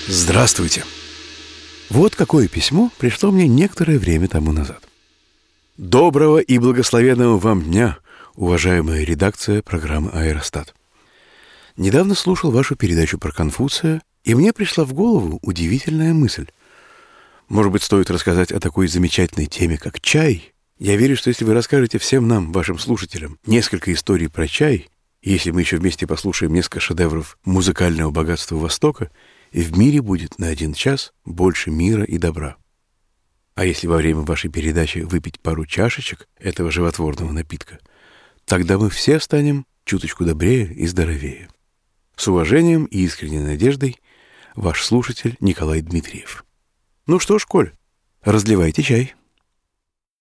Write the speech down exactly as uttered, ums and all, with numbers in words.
Здравствуйте. Вот какое письмо пришло мне некоторое время тому назад. Доброго и благословенного вам дня, уважаемая редакция программы «Аэростат». Недавно слушал вашу передачу про Конфуция, и мне пришла в голову удивительная мысль. Может быть, стоит рассказать о такой замечательной теме, как чай? Я верю, что если вы расскажете всем нам, вашим слушателям, несколько историй про чай, и если мы еще вместе послушаем несколько шедевров музыкального богатства Востока, и в мире будет на один час больше мира и добра. А если во время вашей передачи выпить пару чашечек этого животворного напитка, тогда мы все станем чуточку добрее и здоровее. С уважением и искренней надеждой, ваш слушатель Николай Дмитриев. Ну что ж, Коль, разливайте чай.